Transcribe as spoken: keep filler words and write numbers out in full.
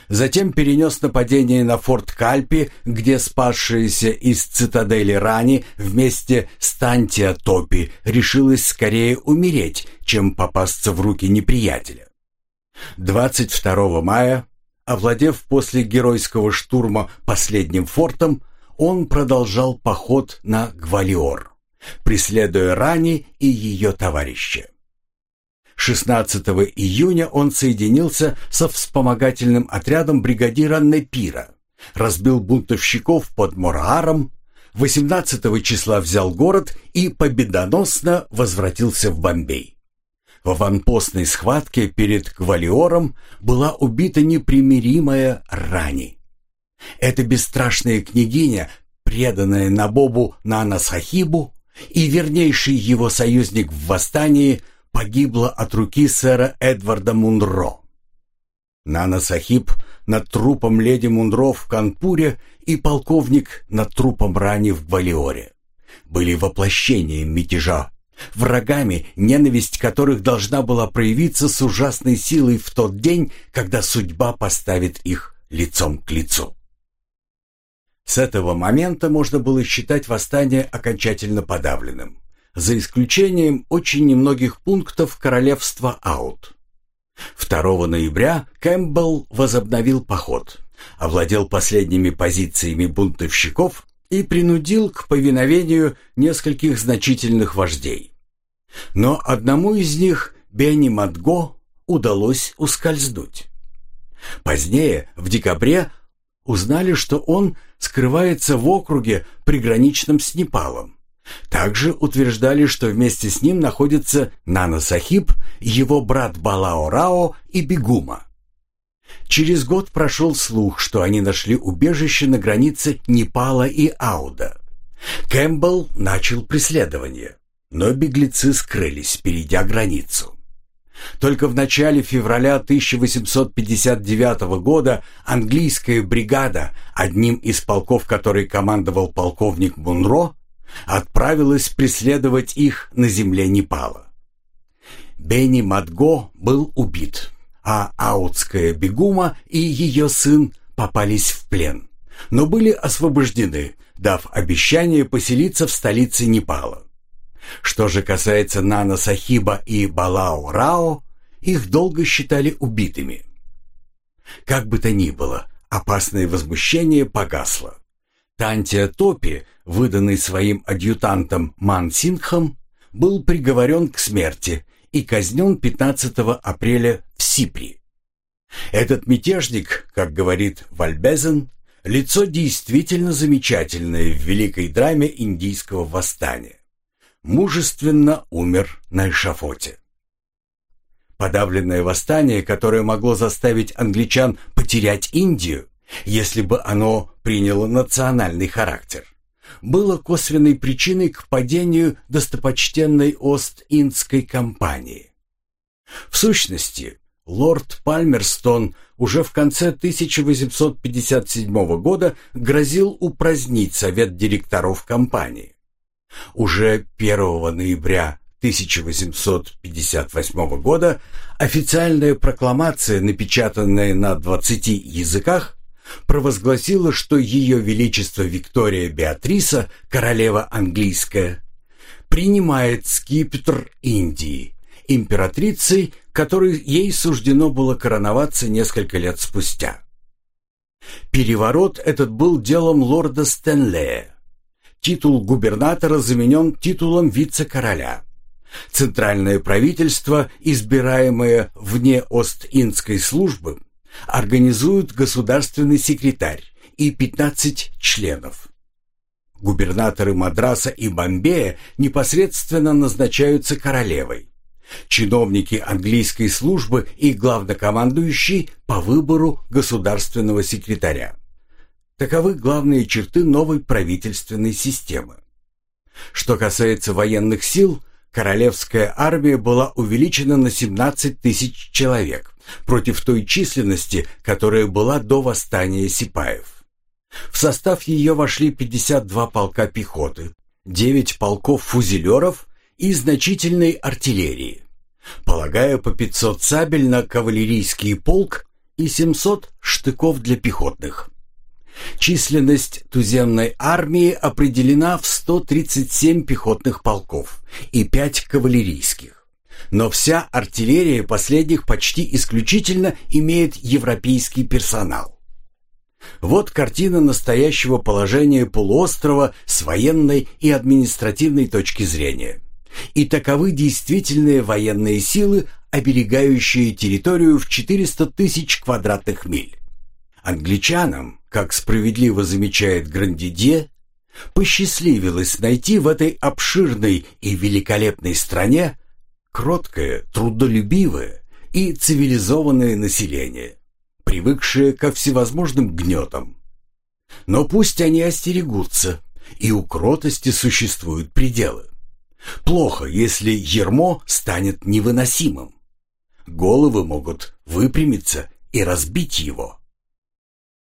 Затем перенес нападение на форт Кальпи, где спасшаяся из цитадели Рани вместе с Тантия Топи решилась скорее умереть, чем попасться в руки неприятеля. двадцать второго мая, овладев после геройского штурма последним фортом, он продолжал поход на Гвалиор, преследуя Рани и ее товарища. шестнадцатого июня он соединился со вспомогательным отрядом бригадира Непира, разбил бунтовщиков под Морааром, восемнадцатого числа взял город и победоносно возвратился в Бомбей. В аванпостной схватке перед Гвалиором была убита непримиримая Рани. Эта бесстрашная княгиня, преданная Набобу Нана-Сахибу и вернейший его союзник в восстании, погибла от руки сэра Эдварда Мунро. Нана-Сахиб над трупом леди Мунро в Канпуре и полковник над трупом Рани в Гвалиоре были воплощением мятежа, врагами, ненависть которых должна была проявиться с ужасной силой в тот день, когда судьба поставит их лицом к лицу. С этого момента можно было считать восстание окончательно подавленным, за исключением очень немногих пунктов королевства Аут. второго ноября Кэмпбелл возобновил поход, овладел последними позициями бунтовщиков и принудил к повиновению нескольких значительных вождей. Но одному из них, Бени Мадго, удалось ускользнуть. Позднее, в декабре, узнали, что он скрывается в округе, приграничном с Непалом. Также утверждали, что вместе с ним находятся Нана-Сахиб, его брат Балао-Рао и Бегума. Через год прошел слух, что они нашли убежище на границе Непала и Ауда. Кэмпбелл начал преследование, но беглецы скрылись, перейдя границу. Только в начале февраля тысяча восемьсот пятьдесят девятого года английская бригада, одним из полков которой командовал полковник Мунро, отправилась преследовать их на земле Непала. Бени Мадго был убит, а аутская Бегума и ее сын попались в плен, но были освобождены, дав обещание поселиться в столице Непала. Что же касается Нана-Сахиба и Балао-Рао, их долго считали убитыми. Как бы то ни было, опасное возмущение погасло. Тантия Топи, выданный своим адъютантом Ман-Сингхом, был приговорен к смерти и казнен пятнадцатого апреля в Сипри. Этот мятежник, как говорит Вальбезен, лицо действительно замечательное в великой драме индийского восстания. Мужественно умер на эшафоте. Подавленное восстание, которое могло заставить англичан потерять Индию, если бы оно приняло национальный характер, было косвенной причиной к падению достопочтенной Ост-Индской компании. В сущности, лорд Пальмерстон уже в конце тысяча восемьсот пятьдесят седьмого года грозил упразднить совет директоров компании. Уже первого ноября тысяча восемьсот пятьдесят восьмого года официальная прокламация, напечатанная на двадцати языках, провозгласила, что Ее Величество Виктория Беатриса, королева английская, принимает скипетр Индии, императрицей, которой ей суждено было короноваться несколько лет спустя. Переворот этот был делом лорда Стэнлея. Титул губернатора заменен титулом вице-короля. Центральное правительство, избираемое вне Ост-Индской службы, организует государственный секретарь и пятнадцать членов. Губернаторы Мадраса и Бомбея непосредственно назначаются королевой. Чиновники английской службы и главнокомандующий по выбору государственного секретаря. Таковы главные черты новой правительственной системы. Что касается военных сил, королевская армия была увеличена на семнадцать тысяч человек против той численности, которая была до восстания сипаев. В состав ее вошли пятьдесят два полка пехоты, девять полков фузелеров и значительной артиллерии, полагая по пятьсот сабель на кавалерийский полк и семьсот штыков для пехотных. Численность туземной армии определена в сто тридцать семь пехотных полков и пять кавалерийских. Но вся артиллерия последних почти исключительно имеет европейский персонал. Вот картина настоящего положения полуострова с военной и административной точки зрения. И таковы действительные военные силы, оберегающие территорию в четыреста тысяч квадратных миль. Англичанам, как справедливо замечает Грандидье, посчастливилось найти в этой обширной и великолепной стране кроткое, трудолюбивое и цивилизованное население, привыкшее ко всевозможным гнетам. Но пусть они остерегутся, и у кротости существуют пределы. Плохо, если ярмо станет невыносимым. Головы могут выпрямиться и разбить его.